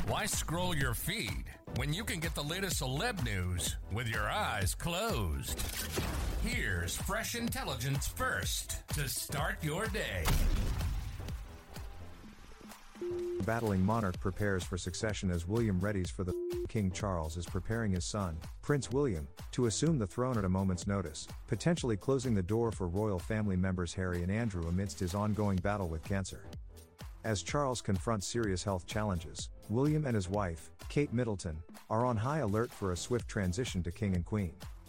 Why scroll your feed when you can get the latest celeb news with your eyes closed? Here's fresh intelligence first to start your day. Battling monarch prepares for succession as William readies for the King Charles is preparing his son, Prince William, to assume the throne at a moment's notice, potentially closing the door for royal family members Harry and Andrew amidst his ongoing battle with cancer. As Charles confronts serious health challenges, William and his wife, Kate Middleton, are on high alert for a swift transition to King and Queen.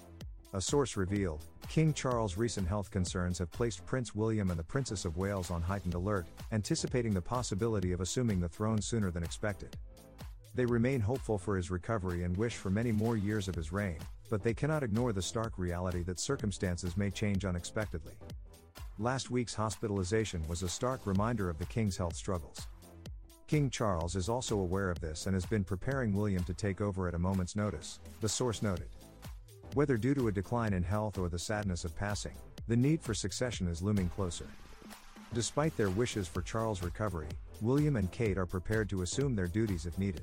A source revealed, King Charles' recent health concerns have placed Prince William and the Princess of Wales on heightened alert, anticipating the possibility of assuming the throne sooner than expected. They remain hopeful for his recovery and wish for many more years of his reign, but they cannot ignore the stark reality that circumstances may change unexpectedly. Last week's hospitalization was a stark reminder of the King's health struggles. King Charles is also aware of this and has been preparing William to take over at a moment's notice, the source noted. Whether due to a decline in health or the sadness of passing, the need for succession is looming closer. Despite their wishes for Charles' recovery, William and Kate are prepared to assume their duties if needed.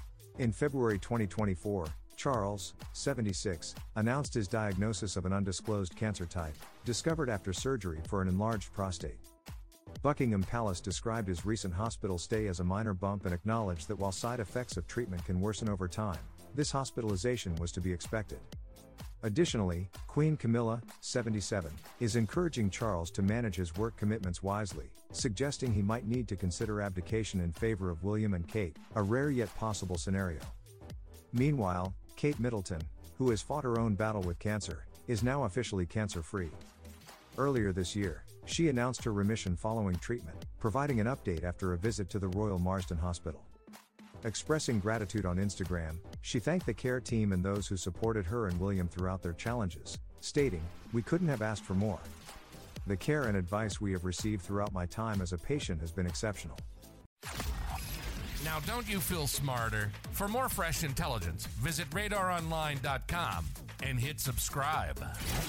In February 2024, Charles, 76, announced his diagnosis of an undisclosed cancer type, discovered after surgery for an enlarged prostate. Buckingham Palace described his recent hospital stay as a minor bump and acknowledged that while side effects of treatment can worsen over time, this hospitalization was to be expected. Additionally, Queen Camilla, 77, is encouraging Charles to manage his work commitments wisely, suggesting he might need to consider abdication in favor of William and Kate, a rare yet possible scenario. Meanwhile, Kate Middleton, who has fought her own battle with cancer, is now officially cancer-free. Earlier this year, she announced her remission following treatment, providing an update after a visit to the Royal Marsden Hospital. Expressing gratitude on Instagram, she thanked the care team and those who supported her and William throughout their challenges, stating, "We couldn't have asked for more. The care and advice we have received throughout my time as a patient has been exceptional." Now don't you feel smarter? For more fresh intelligence, visit RadarOnline.com and hit subscribe.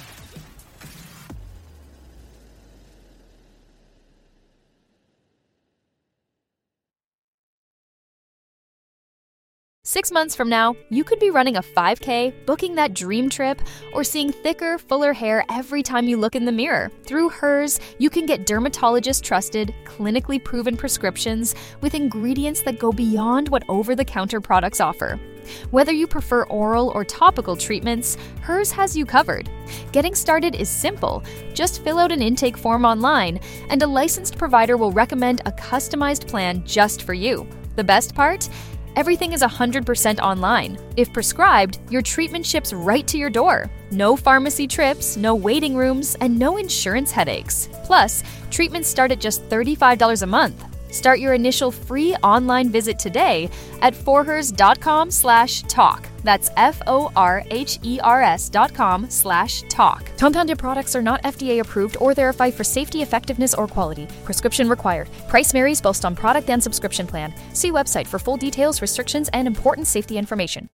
Six months from now, you could be running a 5K, booking that dream trip, or seeing thicker, fuller hair every time you look in the mirror. Through Hers, you can get dermatologist-trusted, clinically proven prescriptions with ingredients that go beyond what over-the-counter products offer. Whether you prefer oral or topical treatments, Hers has you covered. Getting started is simple. Just fill out an intake form online, and a licensed provider will recommend a customized plan just for you. The best part? Everything is 100% online. If prescribed, your treatment ships right to your door. No pharmacy trips, no waiting rooms, and no insurance headaches. Plus, treatments start at just $35 a month. Start your initial free online visit today at forhers.com/talk. That's forhers.com/talk. Compounded products are not FDA approved or verified for safety, effectiveness, or quality. Prescription required. Price varies based on product and subscription plan. See website for full details, restrictions, and important safety information.